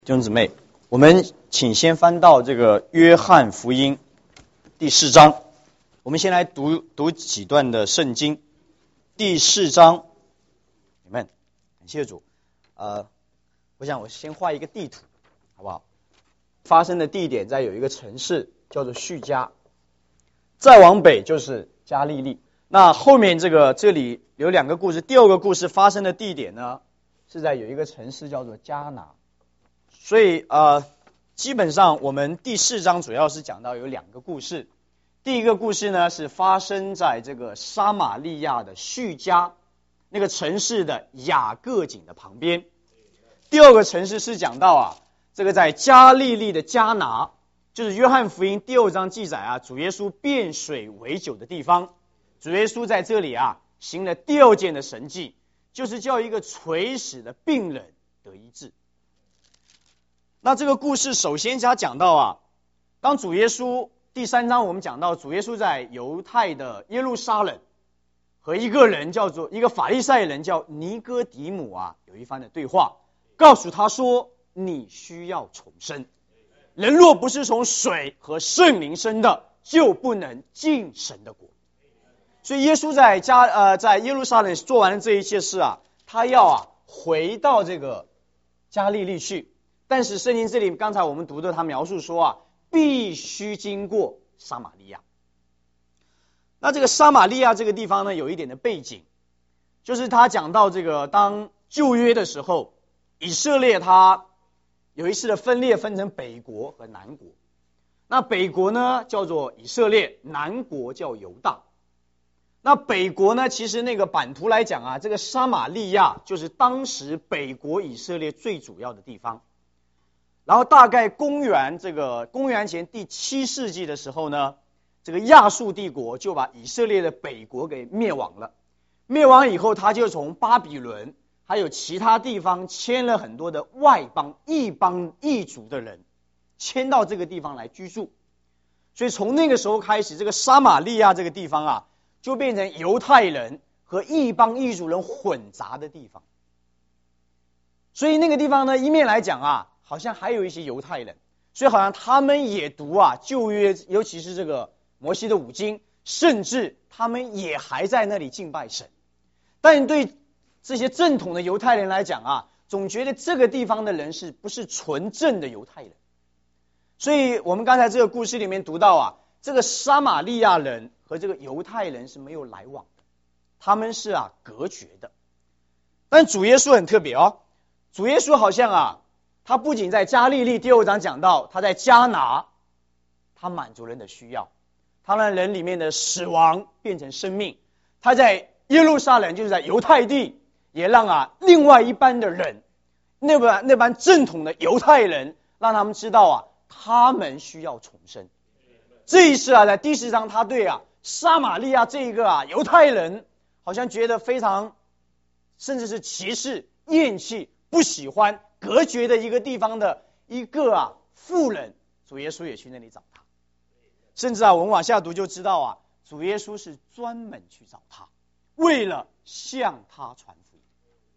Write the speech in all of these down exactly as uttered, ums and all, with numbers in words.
弟兄姊妹，我们请先翻到这个约翰福音第四章，我们先来读读几段的圣经。第四章，你们感谢主。呃，我想我先画一个地图，好不好？发生的地点在有一个城市叫做叙加，再往北就是加利利。那后面这个这里有两个故事，第二个故事发生的地点呢是在有一个城市叫做迦拿。所以呃，基本上我们第四章主要是讲到有两个故事。第一个故事呢是发生在这个撒玛利亚的叙加那个城市的雅各井的旁边。第二个城市是讲到啊，这个在加利利的迦拿，就是约翰福音第二章记载啊，主耶稣变水为酒的地方。主耶稣在这里啊行了第二件的神迹，就是叫一个垂死的病人得医治。那这个故事首先他讲到啊，当主耶稣第三章我们讲到主耶稣在犹太的耶路撒冷和一个人叫做一个法利赛人叫尼哥底母啊有一番的对话，告诉他说你需要重生，人若不是从水和圣灵生的，就不能进神的国。所以耶稣在加呃在耶路撒冷做完了这一切事啊，他要啊回到这个加利利去。但是圣经这里刚才我们读的他描述说啊，必须经过撒玛利亚。那这个撒玛利亚这个地方呢有一点的背景，就是他讲到这个当旧约的时候，以色列他有一次的分裂，分成北国和南国。那北国呢叫做以色列，南国叫犹大。那北国呢其实那个版图来讲啊，这个撒玛利亚就是当时北国以色列最主要的地方。然后大概公元这个公元前第七世纪的时候呢，这个亚述帝国就把以色列的北国给灭亡了。灭亡以后，他就从巴比伦还有其他地方迁了很多的外邦异邦异族的人，迁到这个地方来居住。所以从那个时候开始，这个撒玛利亚这个地方啊，就变成犹太人和异邦异族人混杂的地方。所以那个地方呢，一面来讲啊，好像还有一些犹太人，所以好像他们也读啊旧约，尤其是这个摩西的五经，甚至他们也还在那里敬拜神。但对这些正统的犹太人来讲啊，总觉得这个地方的人是不是纯正的犹太人。所以我们刚才这个故事里面读到啊，这个撒玛利亚人和这个犹太人是没有来往的，他们是啊隔绝的。但主耶稣很特别哦，主耶稣好像啊他不仅在加利利第二章讲到，他在迦拿他满足人的需要，他让人里面的死亡变成生命。他在耶路撒冷，就是在犹太地，也让啊另外一班的人，那班那班正统的犹太人，让他们知道啊他们需要重生。这一次啊在第四章，他对啊撒玛利亚这一个啊犹太人好像觉得非常甚至是歧视、厌弃、不喜欢、隔绝的一个地方的一个啊妇人，主耶稣也去那里找他。甚至啊我们往下读就知道啊，主耶稣是专门去找他，为了向他传福音。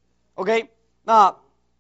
OK， 那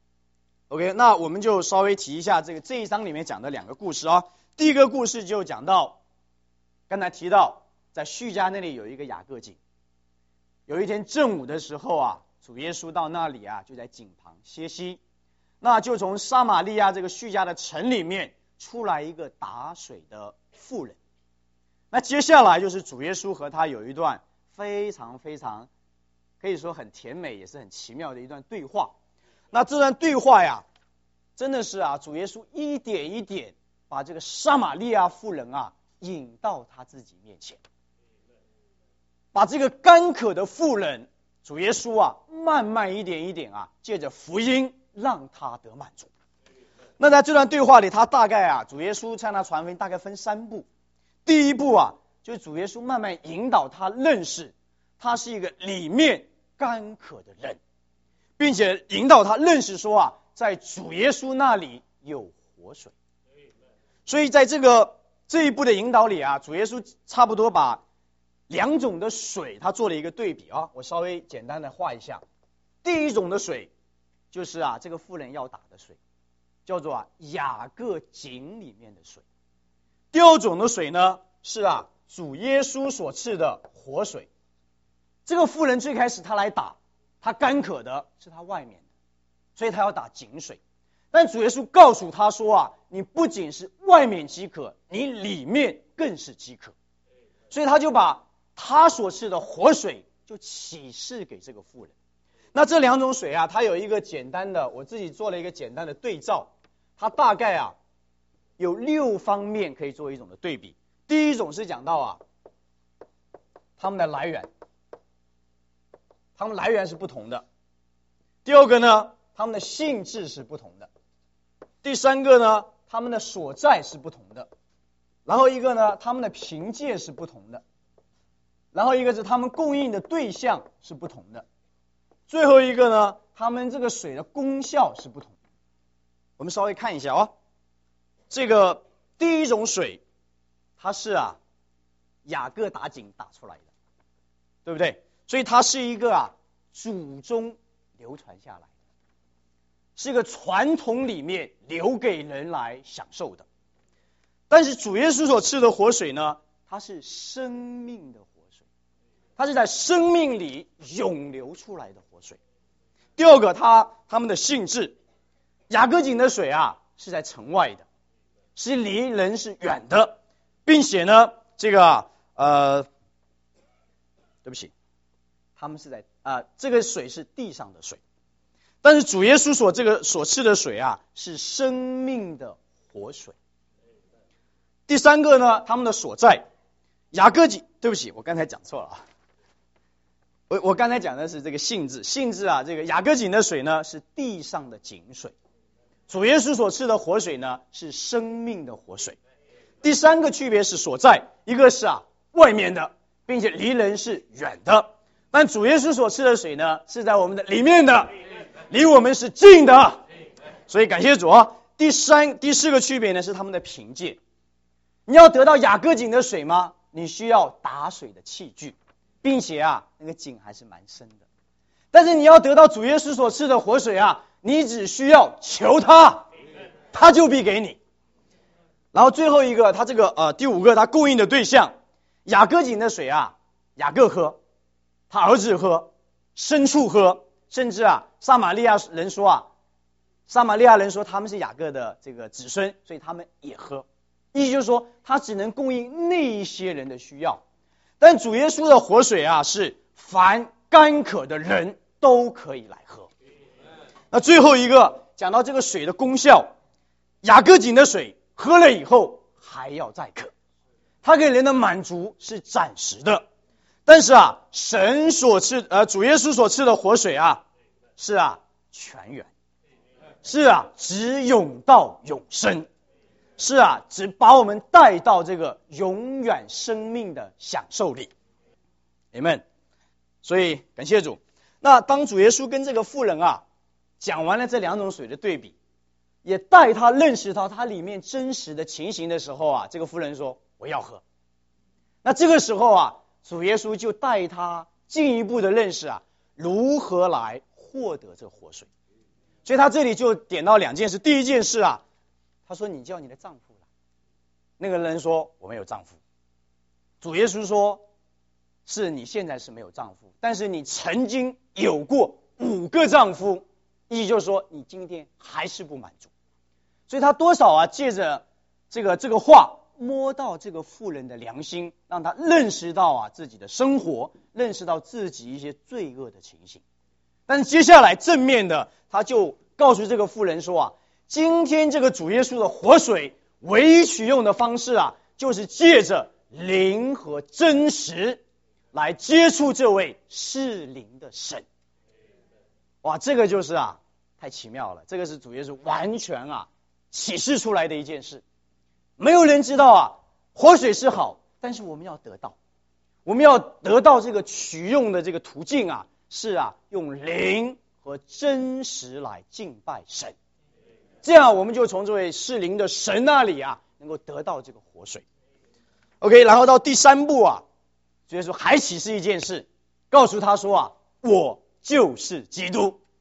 OK 那我们就稍微提一下这个这一章里面讲的两个故事啊。第一个故事就讲到刚才提到在叙加那里有一个雅各井，有一天正午的时候啊，主耶稣到那里啊就在井旁歇息。那就从撒玛利亚这个叙加的城里面出来一个打水的妇人。那接下来就是主耶稣和他有一段非常非常可以说很甜美也是很奇妙的一段对话。那这段对话呀真的是啊主耶稣一点一点把这个撒玛利亚妇人啊引到他自己面前，把这个干渴的妇人主耶稣啊慢慢一点一点啊借着福音让他得满足。那在这段对话里，他大概啊主耶稣向他传福音大概分三步。第一步啊就是主耶稣慢慢引导他认识他是一个里面干渴的人，并且引导他认识说啊在主耶稣那里有活水。所以在这个这一步的引导里啊，主耶稣差不多把两种的水他做了一个对比啊，我稍微简单的画一下。第一种的水就是啊这个妇人要打的水， 叫做啊雅各井里面的水。第二种的水呢，是啊主耶稣所赐的活水。这个妇人最开始她来打，她干渴的是她外面的，所以她要打井水。但主耶稣告诉她说啊，你不仅是外面饥渴，你里面更是饥渴。所以他就把他所赐的活水就启示给这个妇人。那这两种水啊，它有一个简单的，我自己做了一个简单的对照，它大概啊有六方面可以做一种的对比。第一种是讲到啊它们的来源，它们来源是不同的。第二个呢，它们的性质是不同的。第三个呢，它们的所在是不同的。然后一个呢，他们的凭借是不同的，然后一个是他们供应的对象是不同的，最后一个呢，他们这个水的功效是不同的。我们稍微看一下啊、哦，这个第一种水，它是啊雅各打井打出来的，对不对？所以它是一个啊祖宗流传下来的，是一个传统里面留给人来享受的。但是主耶稣所赐的活水呢，它是生命的活水，它是在生命里涌流出来的活水。第二个，它它们的性质，雅各井的水啊是在城外的，是离人是远的，并且呢，这个呃，对不起，他们是在啊、呃，这个水是地上的水，但是主耶稣所这个所赐的水啊是生命的活水。第三个呢，他们的所在，雅各井，对不起，我刚才讲错了啊，我我刚才讲的是这个性质，性质啊，这个雅各井的水呢是地上的井水，主耶稣所赐的活水呢是生命的活水。第三个区别是所在，一个是啊外面的，并且离人是远的，但主耶稣所赐的水呢是在我们的里面的，离我们是近的，所以感谢主啊。第三、第四个区别呢是他们的凭借。你要得到雅各井的水吗？你需要打水的器具，并且啊，那个井还是蛮深的。但是你要得到主耶稣所赐的活水啊，你只需要求他，他就必给你。然后最后一个，他这个呃第五个，他供应的对象，雅各井的水啊，雅各喝，他儿子喝，牲畜喝，甚至啊，撒玛利亚人说啊，撒玛利亚人说他们是雅各的这个子孙，所以他们也喝。意思就是说，他只能供应那一些人的需要，但主耶稣的活水啊，是凡干渴的人都可以来喝。那最后一个讲到这个水的功效，雅各井的水喝了以后还要再渴，它给人的满足是暂时的，但是啊，神所赐呃主耶稣所赐的活水啊，是啊泉源，是啊直涌到永生。是啊，只把我们带到这个永远生命的享受里 ，Amen。所以感谢主。那当主耶稣跟这个妇人啊讲完了这两种水的对比，也带他认识到它里面真实的情形的时候啊，这个妇人说我要喝。那这个时候啊，主耶稣就带他进一步的认识啊，如何来获得这活水。所以他这里就点到两件事，第一件事啊。他说你叫你的丈夫来，那个人说我没有丈夫。主耶稣说是你现在是没有丈夫，但是你曾经有过五个丈夫，意思就是说你今天还是不满足。所以他多少啊借着这个这个话摸到这个妇人的良心，让他认识到啊自己的生活，认识到自己一些罪恶的情形。但是接下来正面的他就告诉这个妇人说啊，今天这个主耶稣的活水唯一取用的方式啊，就是借着灵和真实来接触这位是灵的神。哇，这个就是啊太奇妙了，这个是主耶稣完全啊启示出来的一件事。没有人知道啊活水是好，但是我们要得到，我们要得到这个取用的这个途径啊，是啊用灵和真实来敬拜神。这样我们就从这位是灵的神那里啊能够得到这个活水。 OK， 然后到第三步啊，主耶稣还启示一件事，告诉他说啊，我就是基督。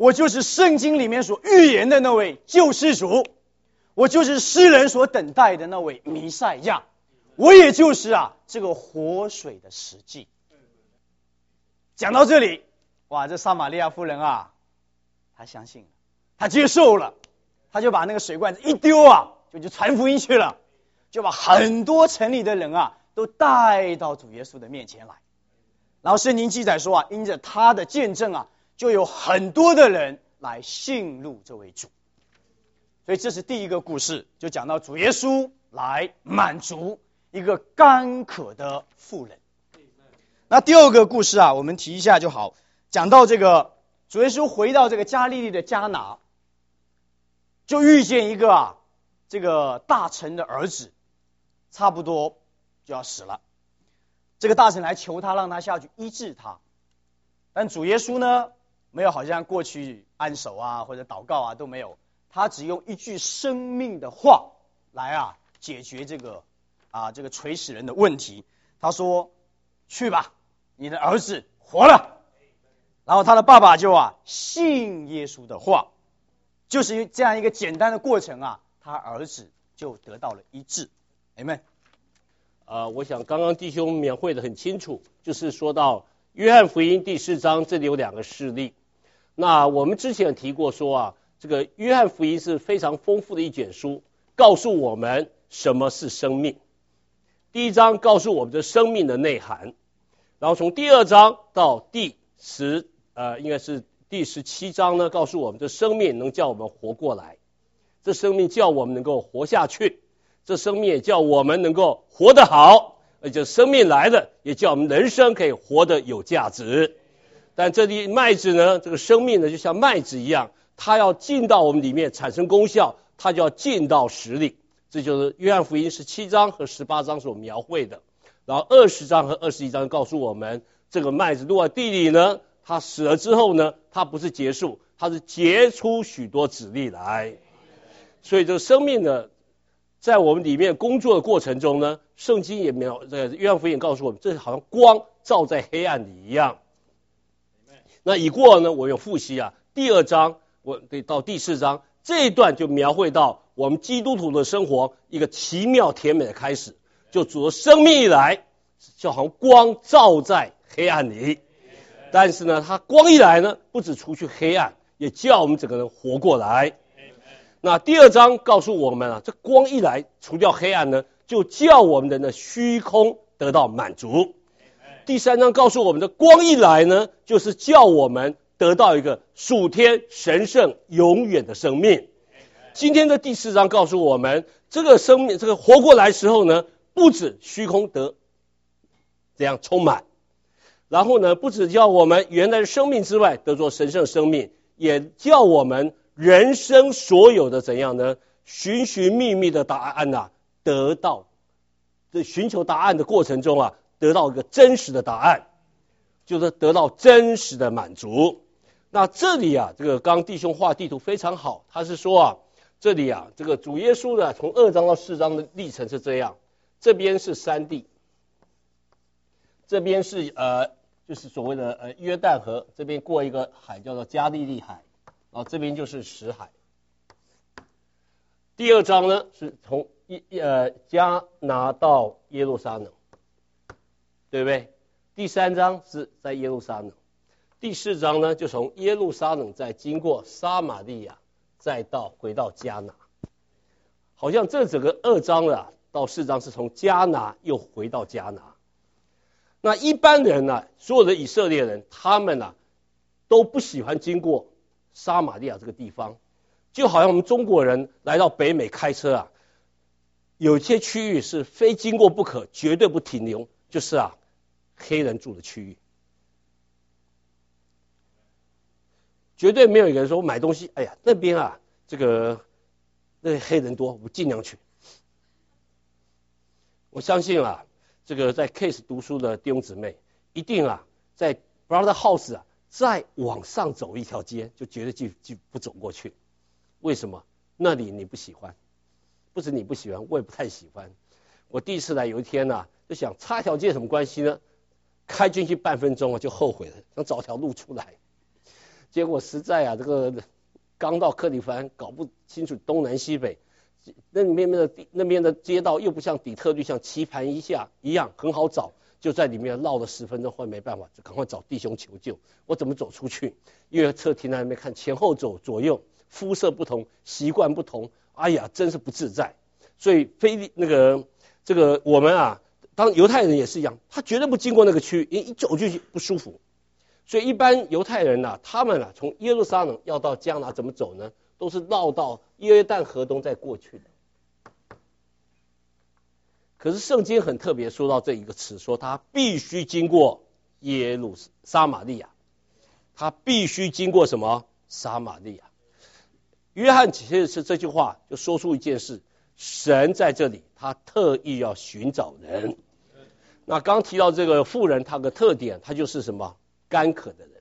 我就是圣经里面所预言的那位救世主，我就是诗人所等待的那位弥赛亚，我也就是啊这个活水的实际。讲到这里，哇，这撒玛利亚妇人啊，她相信了，她接受了，她就把那个水罐子一丢啊，就去传福音去了，就把很多城里的人啊都带到主耶稣的面前来。然后圣经记载说啊，因着他的见证啊，就有很多的人来信入这位主。所以这是第一个故事，就讲到主耶稣来满足一个干渴的妇人。那第二个故事啊，我们提一下就好，讲到这个主耶稣回到这个加利利的迦拿，就遇见一个啊这个大臣的儿子，差不多就要死了。这个大臣来求他，让他下去医治他，但主耶稣呢，没有好像过去按手啊或者祷告啊都没有，他只用一句生命的话来啊解决这个啊这个垂死人的问题。他说：“去吧，你的儿子活了。”然后他的爸爸就啊信耶稣的话，就是这样一个简单的过程啊，他儿子就得到了医治。Amen。 呃，我想刚刚弟兄描绘的很清楚，就是说到约翰福音第四章，这里有两个事例。那我们之前有提过说啊，这个约翰福音是非常丰富的一卷书，告诉我们什么是生命。第一章告诉我们的生命的内涵，然后从第二章到第十呃应该是第十七章呢，告诉我们的生命能叫我们活过来，这生命叫我们能够活下去。这生命也叫我们能够活得好，而且生命来的也叫我们人生可以活得有价值。但这里麦子呢，这个生命呢就像麦子一样，它要进到我们里面产生功效，它就要进到实里。这就是约翰福音十七章和十八章所描绘的。然后二十章和二十一章告诉我们，这个麦子落在地里呢，它死了之后呢，它不是结束，它是结出许多子粒来。所以这个生命呢，在我们里面工作的过程中呢，圣经也描，这个约翰福音告诉我们，这好像光照在黑暗里一样。那已过呢，我有复习啊，第二章我对到第四章这一段就描绘到我们基督徒的生活一个奇妙甜美的开始，就主的生命一来，就好像光照在黑暗里。但是呢，它光一来呢，不止除去黑暗，也叫我们整个人活过来。那第二章告诉我们啊，这光一来除掉黑暗呢，就叫我们的那虚空得到满足。第三章告诉我们的光一来呢，就是叫我们得到一个属天神圣永远的生命。今天的第四章告诉我们，这个生命这个活过来时候呢，不止虚空得这样充满，然后呢，不止叫我们原来的生命之外得做神圣生命，也叫我们人生所有的怎样呢？寻寻觅觅的答案呐、啊，得到在寻求答案的过程中啊，得到一个真实的答案，就是得到真实的满足。那这里啊，这个刚弟兄画地图非常好，他是说啊，这里啊，这个主耶稣的从二章到四章的历程是这样，这边是山地，这边是呃，就是所谓的呃约旦河，这边过一个海叫做加利利海。然后这边就是死海。第二章呢是从呃迦拿到耶路撒冷，对不对？第三章是在耶路撒冷，第四章呢就从耶路撒冷再经过撒玛利亚，再到回到迦拿。好像这整个二章啊到四章是从迦拿又回到迦拿。那一般人呢、啊，所有的以色列人，他们呢、啊、都不喜欢经过撒玛利亚这个地方，就好像我们中国人来到北美开车啊，有些区域是非经过不可，绝对不停留，就是啊黑人住的区域，绝对没有一个人说我买东西，哎呀那边啊这个那黑人多，我尽量去。我相信啊，这个在 Case 读书的弟兄姊妹，一定啊在 Brother House 啊。再往上走一条街，就绝对就就不走过去。为什么？那里你不喜欢，不是你不喜欢，我也不太喜欢。我第一次来，有一天呢、啊，就想差一条街有什么关系呢？开进去半分钟啊，就后悔了，想找条路出来。 结果实在啊，这个刚到克里夫兰，搞不清楚东南西北，那边的那边的街道又不像底特律像棋盘一下一样很好找，就在里面绕了十分钟，后来没办法，就赶快找弟兄求救。我怎么走出去？因为车停在那边看，前后走左右，肤色不同，习惯不同，哎呀，真是不自在。所以非利那个这个我们啊，当犹太人也是一样，他绝对不经过那个区，一走就不舒服。所以一般犹太人呐、啊，他们啊从耶路撒冷要到迦拿怎么走呢？都是绕到约旦河东再过去的。可是圣经很特别说到这一个词，说他必须经过耶路撒玛利亚，他必须经过什么？撒玛利亚。约翰其实是这句话就说出一件事，神在这里，他特意要寻找人。那刚提到这个妇人，她的特点，她就是什么？干渴的人。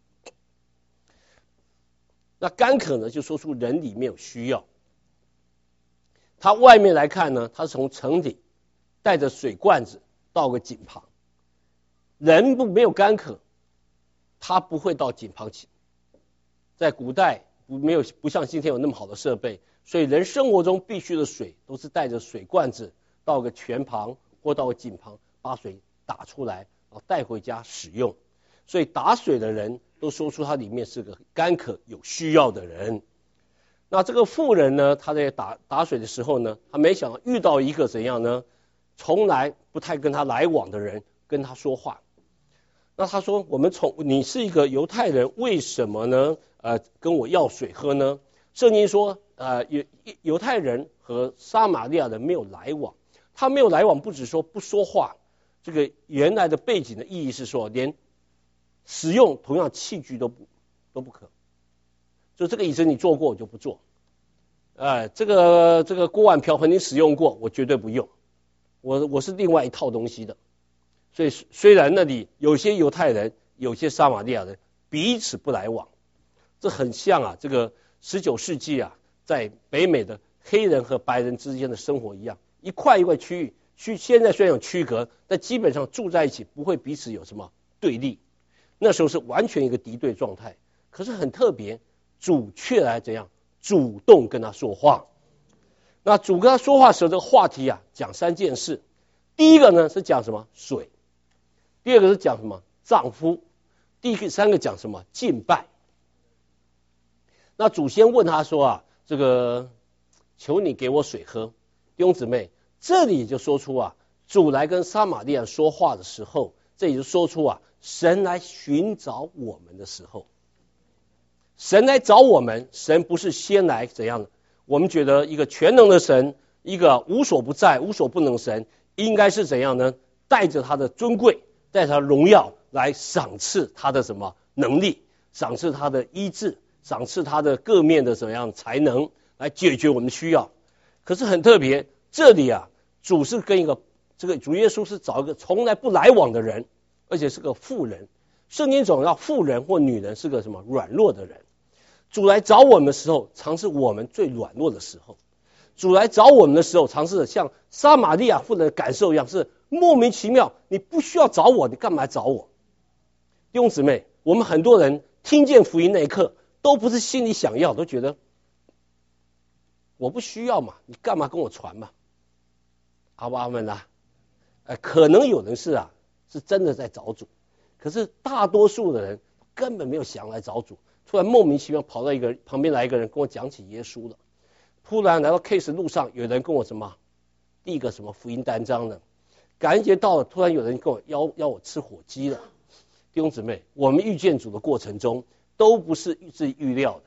那干渴呢，就说出人里面有需要。他外面来看呢，他是从城里带着水罐子到个井旁。人不没有干渴，他不会到井旁去。在古代不没有不像今天有那么好的设备，所以人生活中必须的水都是带着水罐子到个泉旁或到个井旁，把水打出来，然后带回家使用。所以打水的人都说出他里面是个干渴有需要的人。那这个妇人呢，她在打打水的时候呢，她没想到遇到一个怎样呢？从来不太跟他来往的人跟他说话。那他说：“我们从你是一个犹太人，为什么呢？呃，跟我要水喝呢？”圣经说，呃，犹犹太人和撒玛利亚人没有来往。他没有来往，不只说不说话，这个原来的背景的意义是说，连使用同样器具都不都不可。就这个椅子你坐过，我就不坐。呃，这个这个锅碗瓢盆你使用过，我绝对不用。我我是另外一套东西的。所以虽然那里有些犹太人，有些撒玛利亚人彼此不来往，这很像啊，这个十九世纪啊，在北美的黑人和白人之间的生活一样，一块一块区域，区现在虽然有区隔，但基本上住在一起不会彼此有什么对立。那时候是完全一个敌对状态。可是很特别，主却来怎样主动跟他说话。那主跟他说话时候，这个话题啊讲三件事。第一个呢是讲什么？水。第二个是讲什么？丈夫。第三个讲什么？敬拜。那主先问他说啊，这个求你给我水喝。弟兄姊妹，这里就说出啊，主来跟撒玛利亚说话的时候，这里就说出啊，神来寻找我们的时候。神来找我们，神不是先来怎样的？我们觉得一个全能的神，一个无所不在、无所不能神，应该是怎样呢？带着他的尊贵，带着他的荣耀来赏赐他的什么能力，赏赐他的医治，赏赐他的各面的怎样才能来解决我们的需要。可是很特别，这里啊，主是跟一个这个主耶稣是找一个从来不来往的人，而且是个妇人。圣经总要妇人或女人是个什么软弱的人。主来找我们的时候，常是我们最软弱的时候。主来找我们的时候，常是像撒玛利亚妇人的感受一样，是莫名其妙，你不需要找我，你干嘛找我？弟兄姊妹，我们很多人听见福音那一刻，都不是心里想要，都觉得我不需要嘛，你干嘛跟我传嘛？阿爸阿们啊，呃，可能有人是啊，是真的在找主，可是大多数的人根本没有想来找主，突然莫名其妙跑到一个旁边来一个人跟我讲起耶稣了。突然来到 case 路上，有人跟我什么递一个什么福音单张的，感恩节到了，突然有人跟我邀邀我吃火鸡了。弟兄姊妹，我们遇见主的过程中，都不是自己预料的。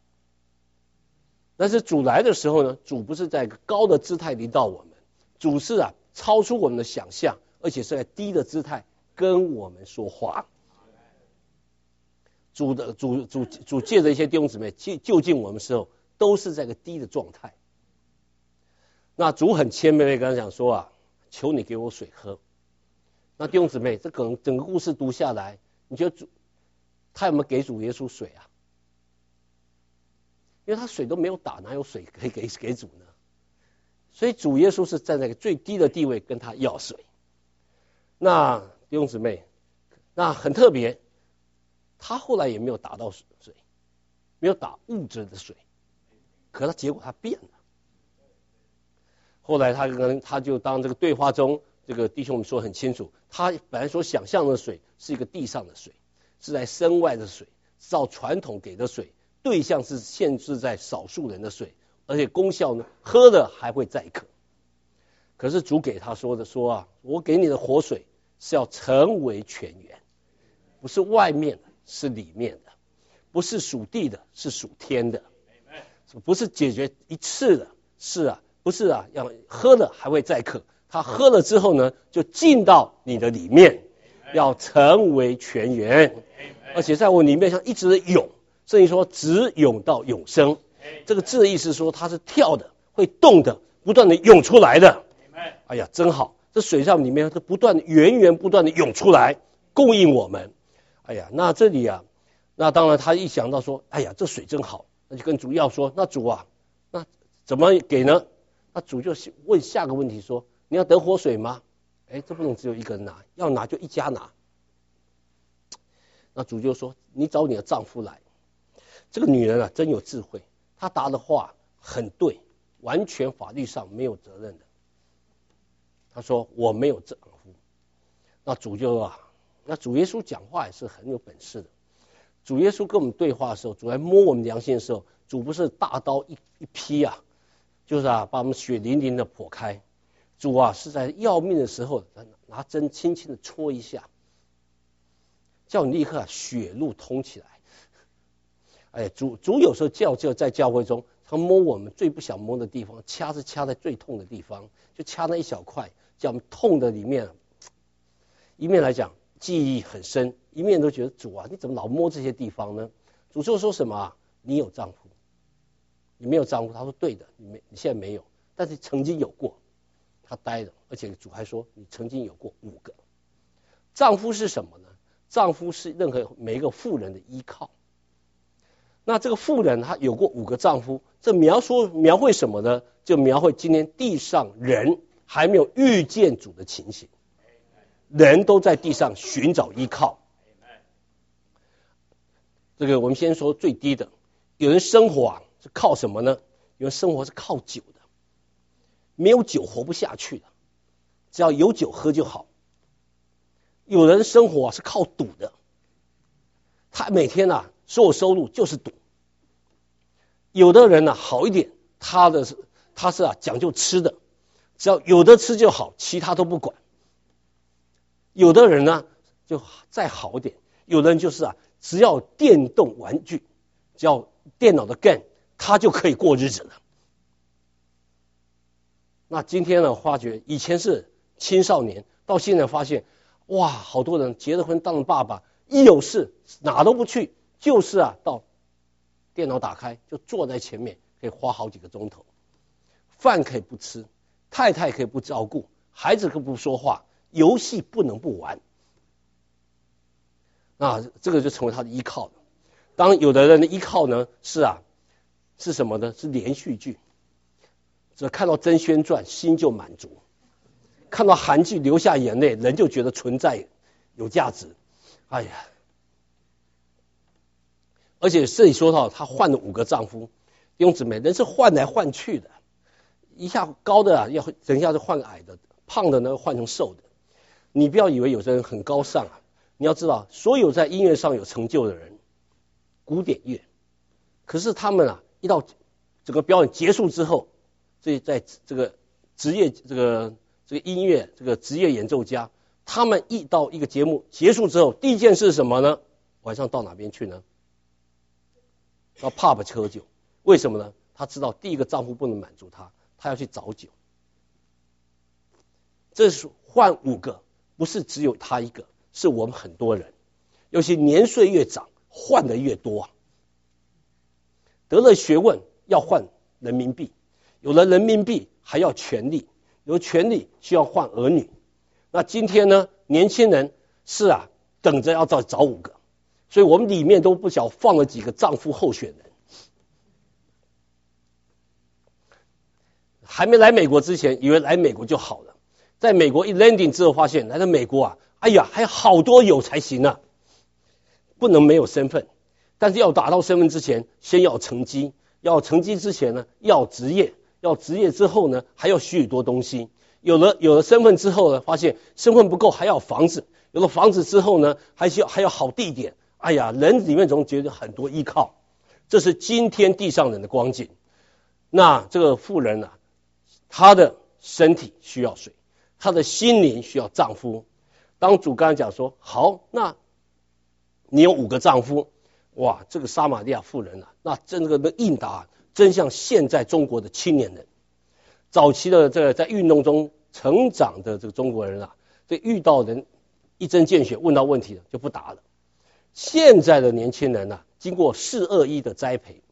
但是主来的时候呢，主不是在一个高的姿态临到我们，主是啊超出我们的想象，而且是在低的姿态跟我们说话。主的主主主借着一些弟兄姊妹就近我们的时候，都是在一个低的状态。那主很谦卑的跟他讲说啊，求你给我水喝。那弟兄姊妹，这可能整个故事读下来，你觉得主他有没有给主耶稣水啊？因为他水都没有打，哪有水可以给给主呢？所以主耶稣是站在一个最低的地位跟他要水。那弟兄姊妹，那很特别， 他后来也没有打到水，没有打物质的水，可他结果他变了。后来他跟他就当这个对话中，这个弟兄们说很清楚，他本来所想象的水是一个地上的水，是在身外的水，照传统给的水，对象是限制在少数人的水，而且功效呢，喝了还会再渴。可是主给他说的说啊，我给你的活水是要成为泉源，不是外面的，是里面的，不是属地的，是属天的，不是解决一次的，是啊，不是啊，要喝了还会再渴，他喝了之后呢，就进到你的里面，要成为泉源，而且在我里面像一直的涌，圣经说直涌到永生，这个字的意思说它是跳的，会动的，不断的涌出来的。哎呀，真好！这水上里面是不断的源源不断的涌出来，供应我们。哎呀，那这里啊，那当然他一想到说，哎呀，这水真好，那就跟主要说，那主啊，那怎么给呢？那主就问下个问题说，你要得活水吗？哎，这不能只有一个人拿，要拿就一家拿。那主就说，你找你的丈夫来。这个女人啊，真有智慧，她答的话很对，完全法律上没有责任的。他说我没有丈夫，那主就啊，那主耶稣讲话也是很有本事的。主耶稣跟我们对话的时候，主来摸我们良心的时候，主不是大刀一一劈啊，就是啊把我们血淋淋的剖开。主啊是在要命的时候拿针轻轻的戳一下，叫你立刻、啊、血路通起来。哎，主主有时候叫就在教会中，他摸我们最不想摸的地方，掐是掐在最痛的地方，就掐那一小块，叫我们痛的里面，一面来讲记忆很深，一面都觉得主啊，你怎么老摸这些地方呢？主就说什么啊？你有丈夫，你没有丈夫？他说对的，你没，你现在没有，但是曾经有过。他呆了，而且主还说你曾经有过五个。丈夫是什么呢？丈夫是任何每一个妇人的依靠。那这个妇人她有过五个丈夫，这描述描绘什么呢？就描绘今天地上人还没有遇见主的情形，人都在地上寻找依靠。这个我们先说最低的，有人生活啊是靠什么呢？有人生活是靠酒的，没有酒活不下去的，只要有酒喝就好。有人生活啊是靠赌的，他每天啊所有收入就是赌。有的人呢、啊、好一点，他的他是啊讲究吃的，只要有的吃就好，其他都不管。有的人呢就再好一点，有的人就是啊只要电动玩具，只要电脑的 game， 他就可以过日子了。那今天呢发觉以前是青少年，到现在发现哇，好多人结了婚当了爸爸，一有事哪都不去，就是啊到电脑打开就坐在前面，可以花好几个钟头，饭可以不吃，太太可以不照顾，孩子可以不说话，游戏不能不玩。那这个就成为他的依靠了。当有的人的依靠呢是啊是什么呢？是连续剧，只看到《甄轩传》心就满足，看到韩剧流下眼泪，人就觉得存在有价值。哎呀，而且这里说到他换了五个丈夫，弟兄姊妹，人是换来换去的，一下高的啊要等一下就换矮的，胖的呢换成瘦的。你不要以为有些人很高尚啊，你要知道，所有在音乐上有成就的人，古典乐，可是他们啊一到整个表演结束之后，这在这个职业这个这个音乐这个职业演奏家，他们一到一个节目结束之后，第一件事是什么呢？晚上到哪边去呢？到 pub 去喝酒。为什么呢？他知道第一个丈夫不能满足他，他要去找酒。这是换五个，不是只有他一个，是我们很多人，尤其年岁越长，换的越多啊。得了学问要换人民币，有了人民币还要权力，有权力需要换儿女。那今天呢，年轻人是啊，等着要找找五个，所以我们里面都不晓放了几个丈夫候选人。还没来美国之前，以为来美国就好了，在美国一 landing 之后，发现来到美国啊，哎呀，还好多有才行啊。 不能没有身份，但是要达到身份之前，先要成绩，要成绩之前呢，要职业，要职业之后呢，还要许多东西。有了有了身份之后呢，发现身份不够，还要房子。有了房子之后呢，还需要还要好地点。哎呀，人里面总觉得很多依靠，这是今天地上人的光景。那这个妇人啊，她的身体需要水，她的心灵需要丈夫。当主刚才讲说，好，那你有五个丈夫，哇，这个撒玛利亚妇人啊，那真的的应答，真像现在中国的青年人。早期的这个在运动中成长的这个中国人啊，这遇到人一针见血，问到问题了就不答了。现在的年轻人啊，经过四二一的栽培，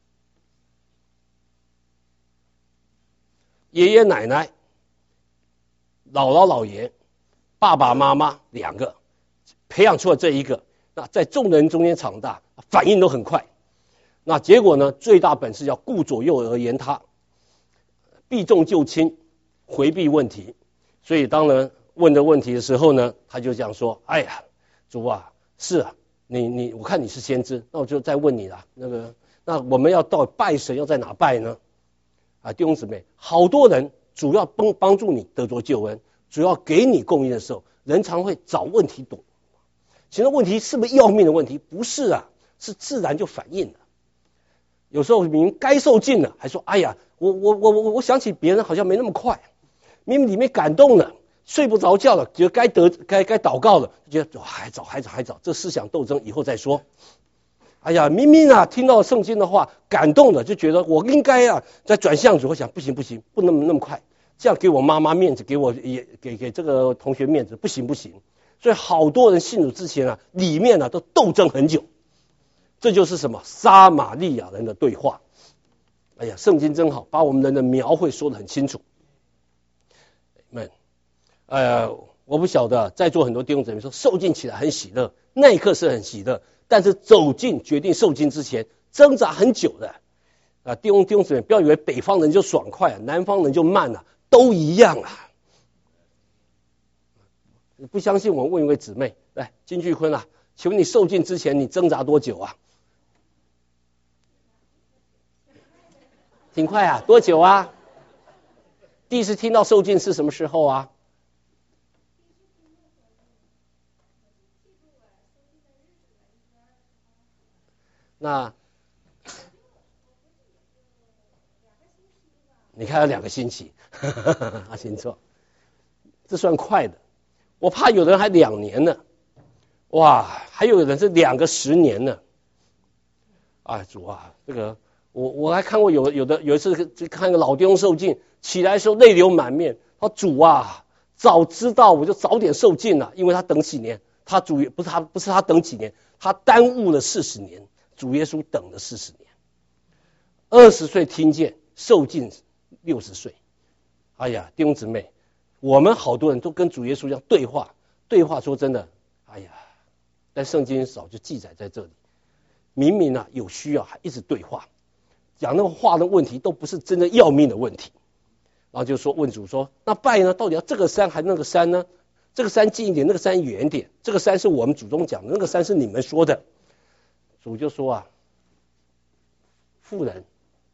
爷爷奶奶、姥姥姥爷、爸爸妈妈两个培养出了这一个，那在众人中间长大，反应都很快。那结果呢，最大本事要顾左右而言他，避重就轻，回避问题。所以当人问的问题的时候呢，他就这样说：哎呀，主啊，是啊，你你我看你是先知，那我就再问你了，那个那我们要到拜神要在哪拜呢？啊，弟兄姊妹，好多人主要帮帮助你得着救恩，主要给你供应的时候，人常会找问题躲。其实问题是不是要命的问题？不是啊，是自然就反应了。有时候明明该受尽了，还说：哎呀，我我我我我想起别人好像没那么快，明明里面感动了，睡不着觉了，觉得该得该该祷告了，觉得还早还早还早，这思想斗争以后再说。哎呀，明明啊听到圣经的话感动了，就觉得我应该啊再转向主，我想不行不行，不能那么快，这样给我妈妈面子，给我也给给这个同学面子，不行不行。所以好多人信主之前啊，里面啊都斗争很久。这就是什么？撒玛利亚人的对话。哎呀，圣经真好，把我们人的描绘说得很清楚。们，呃，我不晓得，在座很多弟兄姊妹说受尽起来很喜乐，那一刻是很喜乐，但是走进决定受尽之前，挣扎很久的。啊，弟兄弟兄姊妹，不要以为北方人就爽快，南方人就慢啊，都一样啊。你不相信，我问一位姊妹，来，金巨坤啊，请问你受尽之前你挣扎多久啊？挺快啊，多久啊？第一次听到受尽是什么时候啊？那你看有两个星期，阿星错，这算快的。我怕有的人还两年呢，哇，还有人是两个十年呢。啊，主啊，这个。我我还看过有有的有一次看一个老弟兄受尽，起来的时候泪流满面，他说主啊，早知道我就早点受尽了，因为他等几年，他主不是他不是他等几年，他耽误了四十年，主耶稣等了四十年，二十岁听见受尽六十岁，哎呀，弟兄姊妹，我们好多人都跟主耶稣一样对话，对话说真的，哎呀，但圣经早就记载在这里，明明啊有需要还一直对话。讲那个话的问题都不是真的要命的问题，然后就说问主说，那拜呢到底要这个山还是那个山呢？这个山近一点，那个山远一点，这个山是我们祖宗讲的，那个山是你们说的。主就说啊，妇人，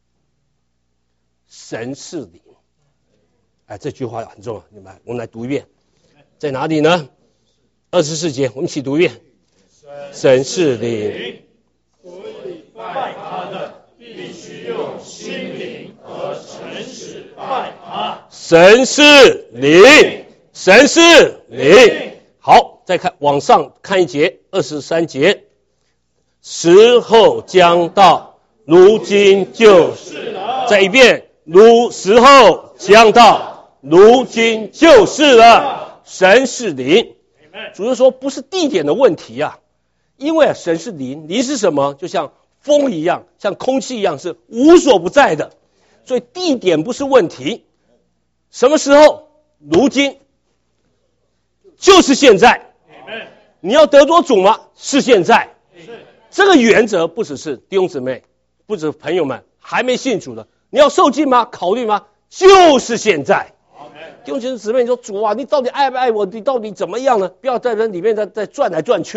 神是灵。哎，这句话很重要，你们我们来读一遍，在哪里呢？二十四节，我们一起读一遍。神是灵， 所以拜他的必须用心灵和诚实拜他。 神是灵，神是灵。好，再看往上看一节，二十三节。时候将到，如今就是了。再一遍，如时候将到，如今就是了。神是灵。主要说不是地点的问题啊，因为神是灵，灵是什么？就像风一样，像空气一样，是无所不在的，所以地点不是问题。什么时候？如今，就是现在。你要得着主吗？是现在。这个原则不只是弟兄姊妹，不只是朋友们还没信主的，你要受尽吗？考虑吗？就是现在。弟兄姊妹，你说主啊，你到底爱不爱我？你到底怎么样呢？不要在人里面再再转来转去了。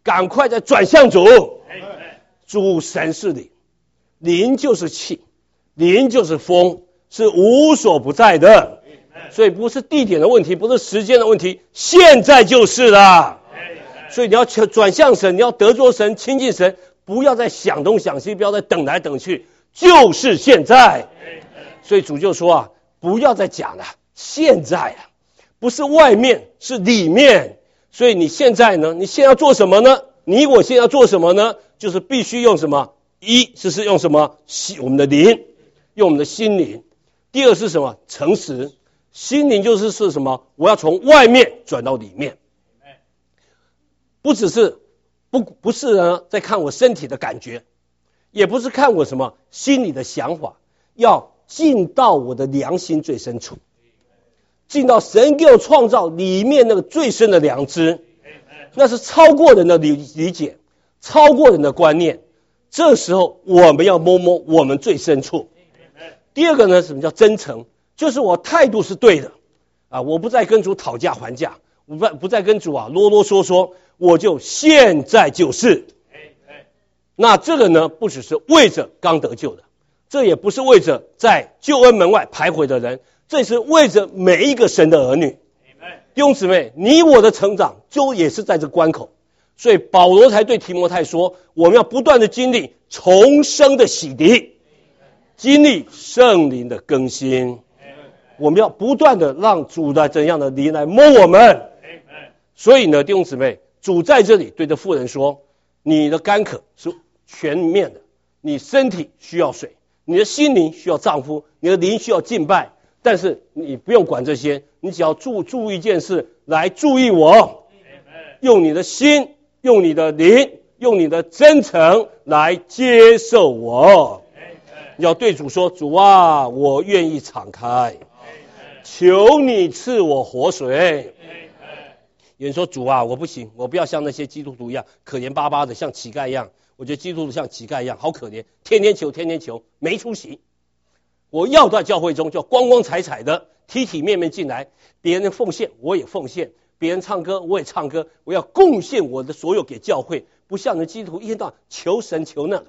赶快再转向主。主神是灵，灵就是气，灵就是风，是无所不在的。所以不是地点的问题，不是时间的问题，现在就是了。所以你要转向神，你要得着神，亲近神，不要再想东想西，不要再等来等去，就是现在。所以主就说啊，不要再讲了，现在啊，不是外面，是里面。所以你现在呢，你现在要做什么呢？你我现在要做什么呢？就是必须用什么？一就是用什么？我们的灵，用我们的心灵。第二是什么？诚实。心灵就是是什么？我要从外面转到里面，不只是不不是呢，在看我身体的感觉，也不是看我什么心里的想法，要进到我的良心最深处，进到神给我创造里面那个最深的良知，那是超过人的理理解，超过人的观念。这时候我们要摸摸我们最深处。第二个呢，什么叫真诚？就是我态度是对的啊，我不再跟主讨价还价，我不不再跟主啊啰啰嗦嗦，我就现在就是。那这个呢，不只是为着刚得救的，这也不是为着在救恩门外徘徊的人，这是为着每一个神的儿女。弟兄姊妹，你我的成长就也是在这关口，所以保罗才对提摩太说，我们要不断的经历重生的洗涤，经历圣灵的更新。我们要不断的让主的怎样的灵来摸我们。所以呢，弟兄姊妹，主在这里对着妇人说，你的干渴是全面的，你身体需要水，你的心灵需要丈夫，你的灵需要敬拜，但是你不用管这些，你只要注注意一件事，来注意我，用你的心，用你的灵，用你的真诚来接受我。你要对主说，主啊，我愿意敞开，求你赐我活水。有人说，主啊，我不行，我不要像那些基督徒一样可怜巴巴的，像乞丐一样。我觉得基督徒像乞丐一样好可怜，天天求天天求，没出息。我要在教会中就光光彩彩的，体体面面进来，别人奉献我也奉献，别人唱歌我也唱歌，我要贡献我的所有给教会，不像那基督徒一天到晚求神求那个。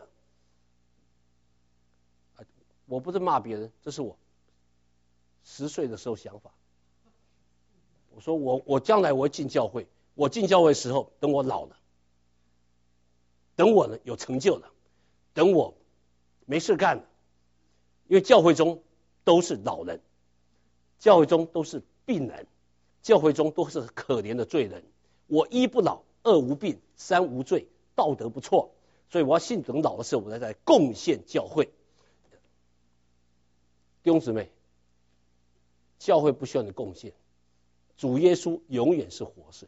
我不是骂别人，这是我十岁的时候想法。我说我我将来我会进教会，我进教会的时候，等我老了，等我呢有成就了，等我没事干了，因为教会中都是老人，教会中都是病人，教会中都是可怜的罪人。我一不老，二无病，三无罪，道德不错，所以我要信等老的时候，我才在贡献教会。弟兄姊妹，教会不需要你贡献，主耶稣永远是活水。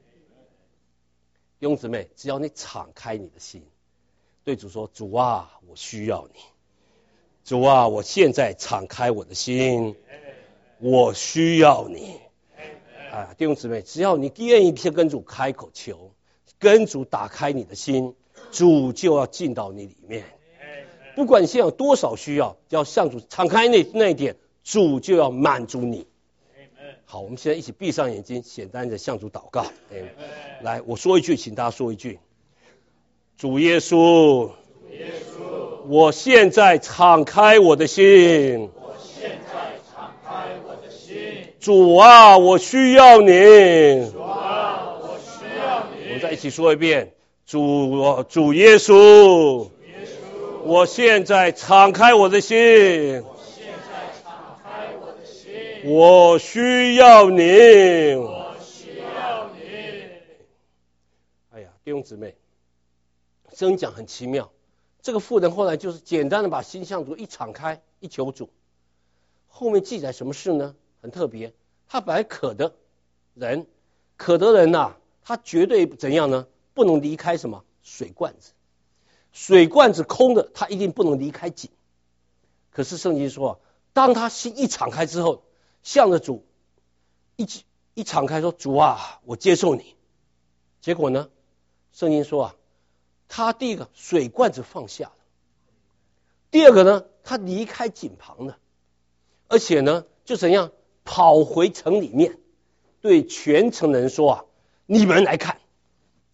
弟兄姊妹，只要你敞开你的心，对主说，主啊，我需要你，主啊，我现在敞开我的心，我需要你。啊，弟兄姊妹，只要你愿意跟主开口求，跟主打开你的心，主就要进到你里面。不管你现在有多少需要，要向主敞开那那一点，主就要满足你。好，我们现在一起闭上眼睛，简单的向主祷告。来，我说一句，请大家说一句。主耶稣，我现在敞开我的心。我现在敞开我的心。主啊，我需要你。主啊，我需要你。我们再一起说一遍。主，主耶稣。我现在敞开我的心，我现在敞开我的心，我需要你，我需要你。哎呀，弟兄姊妹，真讲很奇妙。这个妇人后来就是简单的把心向主一敞开，一求主。后面记载什么事呢？很特别，他本来渴的人，渴的人呐、啊，他绝对怎样呢？不能离开什么水罐子。水罐子空的，他一定不能离开井。可是圣经说，当他心一敞开之后，向着主一一敞开说，主啊，我接受你。结果呢，圣经说啊，他第一个水罐子放下了，第二个呢，他离开井旁了，而且呢，就怎样跑回城里面，对全城的人说啊，你们来看，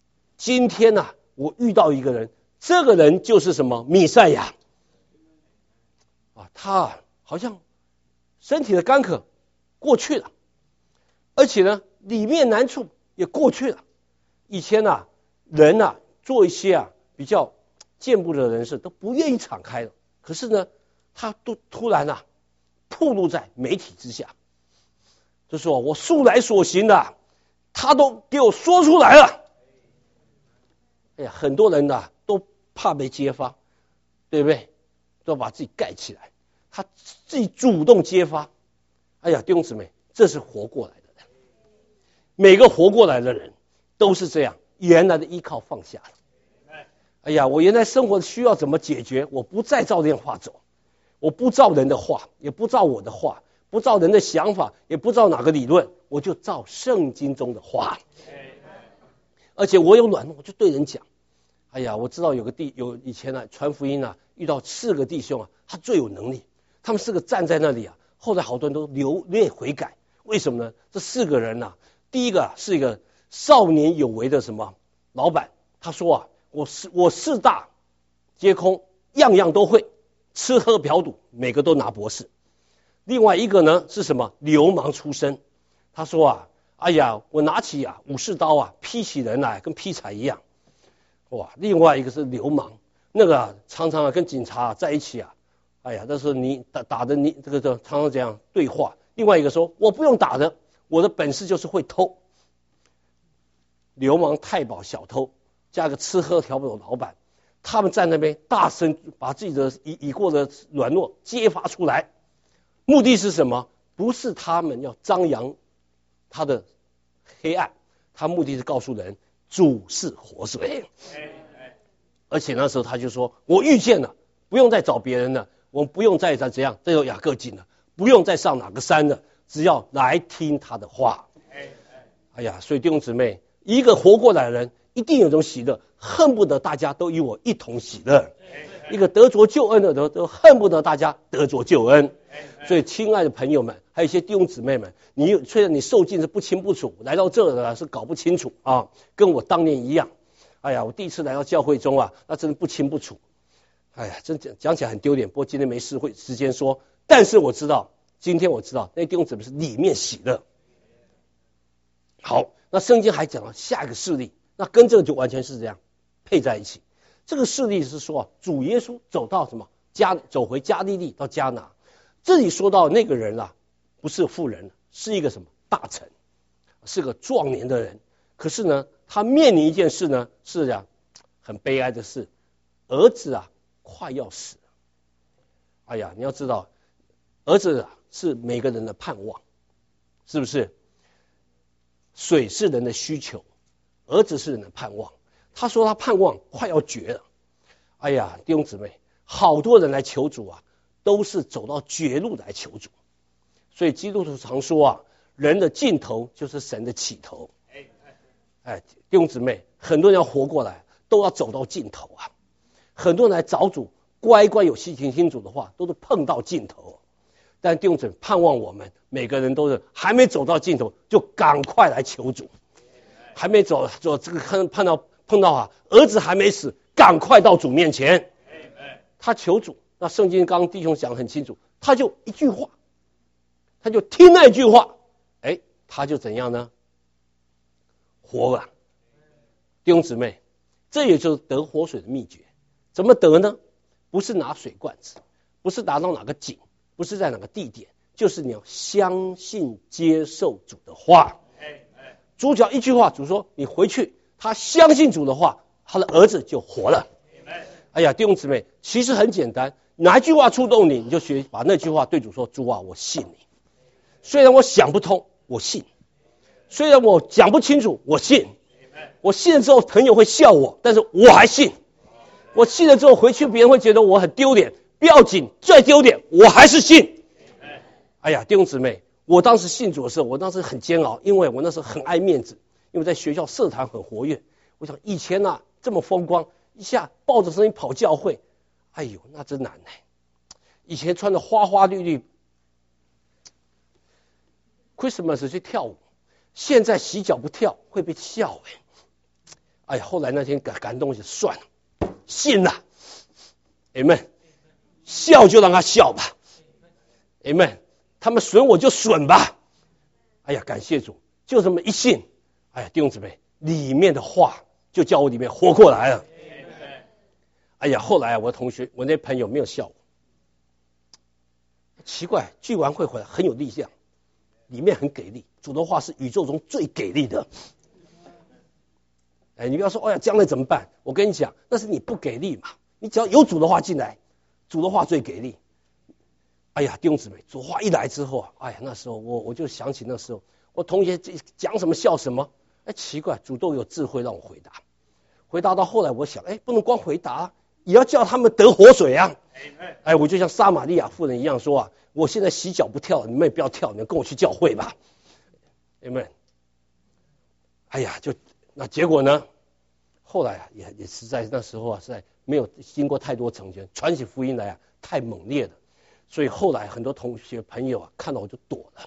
今天啊，我遇到一个人，这个人就是什么弥赛亚啊，他啊好像身体的干渴过去了，而且呢里面难处也过去了。以前啊人啊做一些啊比较见不得人事都不愿意敞开了，可是呢他都突然啊暴露在媒体之下，就说我素来所行的他都给我说出来了。哎呀，很多人呢都怕被揭发，对不对？都把自己盖起来，他自己主动揭发。哎呀，弟兄姊妹，这是活过来的人。每个活过来的人都是这样，原来的依靠放下了。哎呀，我原来生活需要怎么解决？我不再照这样话走，我不照人的话，也不照我的话，不照人的想法，也不照哪个理论，我就照圣经中的话。而且我有软弱，我就对人讲。哎呀，我知道有个弟有以前呢传福音啊，遇到四个弟兄啊，他最有能力，他们四个站在那里啊，后来好多人都流泪悔改。为什么呢？这四个人啊，第一个是一个少年有为的什么老板，他说啊，我四我四大皆空，样样都会，吃喝嫖赌每个都拿博士。另外一个呢是什么流氓出身，他说啊，哎呀，我拿起啊武士刀啊劈起人来跟劈柴一样。哇，另外一个是流氓，那个、啊、常常啊跟警察、啊、在一起啊，哎呀，那是你打打的你这个这常常这样对话。另外一个说，我不用打的，我的本事就是会偷。流氓、太保、小偷，加个吃喝嫖赌的老板，他们在那边大声把自己的已已过的软弱揭发出来，目的是什么？不是他们要张扬他的黑暗，他目的是告诉人主是活水。而且那时候他就说，我遇见了，不用再找别人了，我们不用再怎样再有雅各经了，不用再上哪个山了，只要来听他的话。哎呀，所以弟兄姊妹，一个活过来的人一定有种喜乐，恨不得大家都与我一同喜乐。一个得着救恩的人都恨不得大家得着救恩。所以亲爱的朋友们，还有一些弟兄姊妹们，你虽然你受尽是不清不楚，来到这呢是搞不清楚啊，跟我当年一样。哎呀，我第一次来到教会中啊，那真的不清不楚。哎呀，真讲讲起来很丢脸，不过今天没事会时间说。但是我知道，今天我知道那弟兄姊妹是里面喜乐。好，那圣经还讲了下一个事例，那跟这个就完全是这样配在一起。这个事例是说，主耶稣走到什么加走回加利利到迦拿，这里说到那个人啊，不是妇人，是一个什么大臣，是个壮年的人。可是呢，他面临一件事呢，是啊很悲哀的事，儿子啊快要死了。哎呀，你要知道，儿子啊是每个人的盼望，是不是？水是人的需求，儿子是人的盼望。他说他盼望快要绝了。哎呀，弟兄姊妹，好多人来求主啊，都是走到绝路来求主。所以基督徒常说啊，人的尽头就是神的起头。哎，弟兄姊妹，很多人要活过来，都要走到尽头啊。很多人来找主，乖乖有心听听主的话，都是碰到尽头。但弟兄姊妹，盼望我们每个人都是还没走到尽头，就赶快来求主。还没走走这个碰碰到碰到啊，儿子还没死，赶快到主面前。他求主，那圣经刚刚弟兄讲得很清楚，他就一句话，他就听那句话，哎，他就怎样呢？活了。弟兄姊妹，这也就是得活水的秘诀。怎么得呢？不是拿水罐子，不是拿到哪个井，不是在哪个地点，就是你要相信接受主的话。主讲一句话，主说你回去，他相信主的话，他的儿子就活了。哎呀，弟兄姊妹，其实很简单，哪一句话触动你，你就学把那句话对主说，主啊，我信你。虽然我想不通，我信；虽然我讲不清楚，我信。我信了之后，朋友会笑我，但是我还信。我信了之后回去，别人会觉得我很丢脸，不要紧，再丢脸，我还是信。哎呀，弟兄姊妹，我当时信主的时候，我当时很煎熬，因为我那时候很爱面子，因为在学校社团很活跃。我想以前啊这么风光，一下抱着声音跑教会，哎呦那真难呢。以前穿的花花绿绿 ，Christmas 去跳舞，现在洗脚不跳会被笑哎。 哎呀，后来那天感感动就算了，信了 ，amen， 笑就让他笑吧 ，amen， 他们损我就损吧，哎呀，感谢主，就这么一信，哎呀，弟兄姊妹，里面的话就叫我里面活过来了。哎呀，后来我同学，我那朋友没有笑我，奇怪，聚完会回来很有力量，里面很给力，主的话是宇宙中最给力的。哎，你不要说，哎呀，将来怎么办？我跟你讲，那是你不给力嘛。你只要有主的话进来，主的话最给力。哎呀，弟兄姊妹，主话一来之后啊，哎呀，那时候我我就想起那时候我同学讲什么笑什么，哎，奇怪，主都有智慧让我回答。回答到后来，我想，哎，不能光回答，也要叫他们得活水啊。哎，我就像撒玛利亚妇人一样说啊，我现在洗脚不跳，你们也不要跳，你们跟我去教会吧。你们，哎呀，就。那结果呢？后来啊，也也实在那时候啊，实在没有经过太多成全，传起福音来啊，太猛烈了，所以后来很多同学朋友啊，看到我就躲了。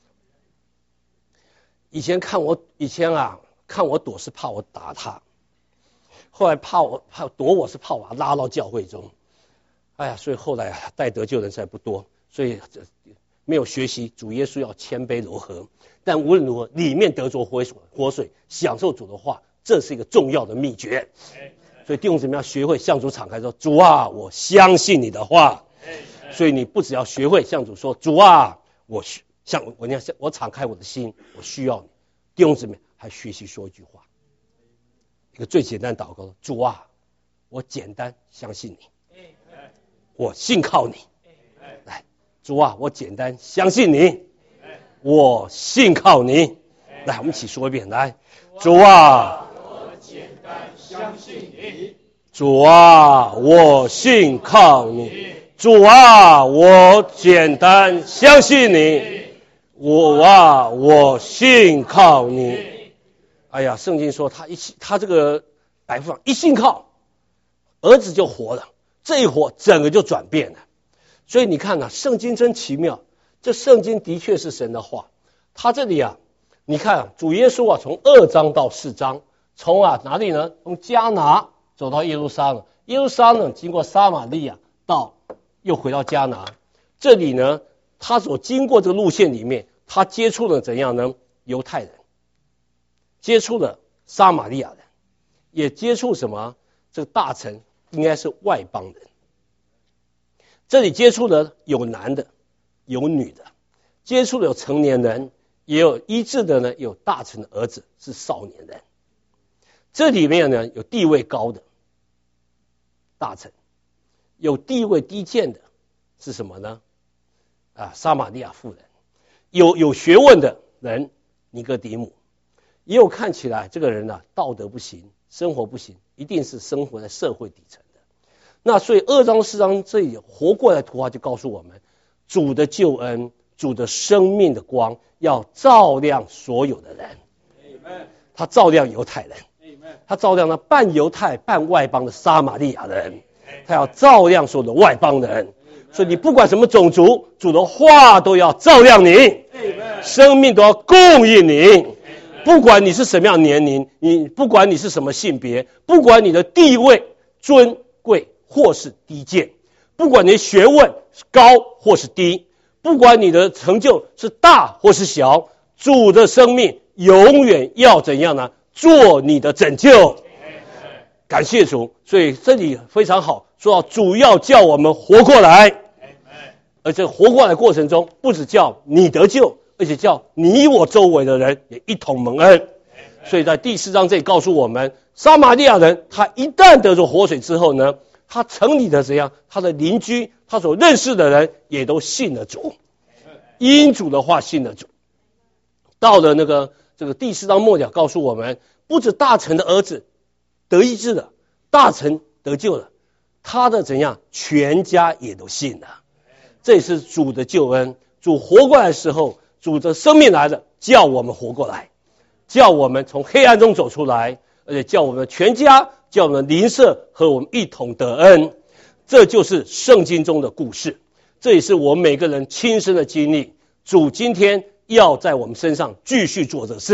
以前看我，以前啊，看我躲是怕我打他，后来怕我怕躲我是怕我拉到教会中。哎呀，所以后来啊，带得救人实在不多，所以没有学习主耶稣要谦卑柔和。但无论如何，里面得着活水，活水享受主的话，这是一个重要的秘诀。所以弟兄姊妹要学会向主敞开说：“主啊，我相信你的话。”所以你不只要学会向主说：“主啊，我向我要我敞开我的心，我需要你。”弟兄姊妹还学习说一句话，一个最简单的祷告：“主啊，我简单相信你，我信靠你。”来，主啊，我简单相信你。我信靠你，来，我们一起说一遍，来，主啊， 我简单相信你； 主啊，我信靠你；主啊，我简单相信你；我啊，我信靠你。哎呀，圣经说他一他这个百夫长一信靠，儿子就活了，这一活整个就转变了。所以你看啊，圣经真奇妙。这圣经的确是神的话，他这里啊，你看啊，主耶稣啊，从二章到四章，从啊哪里呢？从迦拿走到耶路撒冷，耶路撒冷经过撒玛利亚，到又回到迦拿。这里呢，他所经过这个路线里面，他接触了怎样呢？犹太人，接触了撒玛利亚人，也接触什么？这个大臣应该是外邦人。这里接触的有男的。有女的，接触的有成年人，也有医治的呢，有大臣的儿子是少年人。这里面呢有地位高的大臣，有地位低贱的是什么呢？啊，撒玛利亚妇人，有有学问的人尼哥底母，也有看起来这个人啊道德不行，生活不行，一定是生活在社会底层的。那所以二章四章这里活过来的图画就告诉我们。主的救恩，主的生命的光要照亮所有的人。他照亮犹太人，他照亮了半犹太半外邦的撒玛利亚人，他要照亮所有的外邦人。所以你不管什么种族，主的话都要照亮你，生命都要供应你。不管你是什么样的年龄，你不管你是什么性别，不管你的地位尊贵或是低贱，不管你的学问是高或是低，不管你的成就是大或是小，主的生命永远要怎样呢？做你的拯救。感谢主，所以这里非常好，说到主要叫我们活过来，而这活过来的过程中，不只叫你得救，而且叫你我周围的人也一同蒙恩。所以在第四章这里告诉我们，撒玛利亚人他一旦得着活水之后呢，他城里的怎样，他的邻居，他所认识的人也都信了主，因主的话信了主。到了那个这个第四章末了，告诉我们，不止大臣的儿子得医治了，大臣得救了，他的怎样，全家也都信了。这也是主的救恩。主活过来的时候，主的生命来了，叫我们活过来，叫我们从黑暗中走出来，而且叫我们全家，叫我们邻舍和我们一同得恩。这就是圣经中的故事，这也是我们每个人亲身的经历。主今天要在我们身上继续做这事。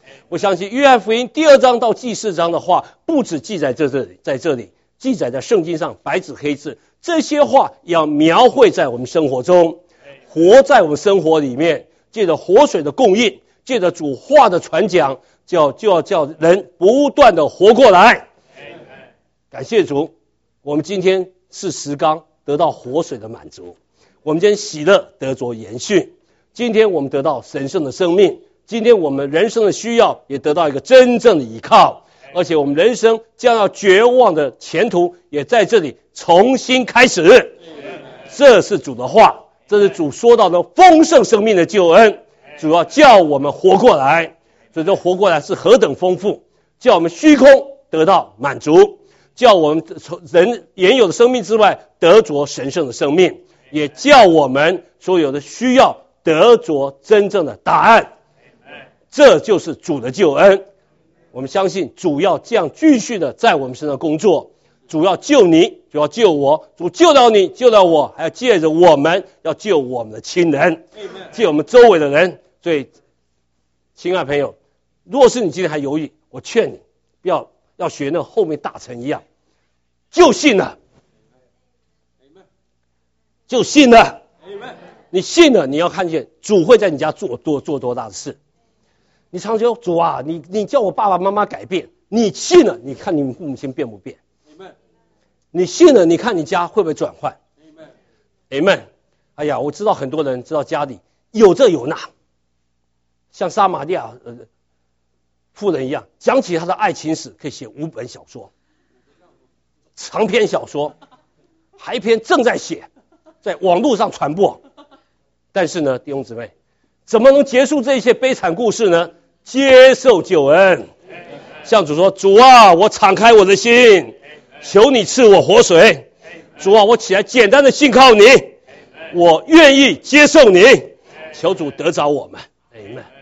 我相信约翰福音第二章到第四章的话，不只记载在这里，在这里记载在圣经上白纸黑字，这些话要描绘在我们生活中，活在我们生活里面，借着活水的供应，借着主话的传讲，就要就要叫人不断的活过来。感谢主，我们今天是石缸得到活水的满足，我们今天喜乐得着延续，今天我们得到神圣的生命，今天我们人生的需要也得到一个真正的依靠，而且我们人生将要绝望的前途也在这里重新开始。这是主的话，这是主说到的丰盛生命的救恩，主要叫我们活过来。所以这活过来是何等丰富，叫我们虚空得到满足，叫我们从人原有的生命之外得着神圣的生命，也叫我们所有的需要得着真正的答案。这就是主的救恩。我们相信主要这样继续的在我们身上工作，主要救你，主要救我，主救到你，救到我，还要借着我们要救我们的亲人，借我们周围的人。所以亲爱朋友，若是你今天还犹豫，我劝你不要要学那后面大臣一样，就信了，就信了，你信了，你要看见主会在你家做多做多大的事。你常说主啊，你你叫我爸爸妈妈改变，你信了，你看你父母亲变不变？你信了，你看你家会不会转换 ？Amen。哎呀，我知道很多人知道家里有这有那，像撒玛利亚呃妇人一样，讲起她的爱情史可以写五本小说，长篇小说，还一篇正在写，在网络上传播。但是呢，弟兄姊妹，怎么能结束这些悲惨故事呢？接受救恩，向主说：主啊，我敞开我的心，求你赐我活水。主啊，我起来简单的信靠你，我愿意接受你，求主得着我们。Amen。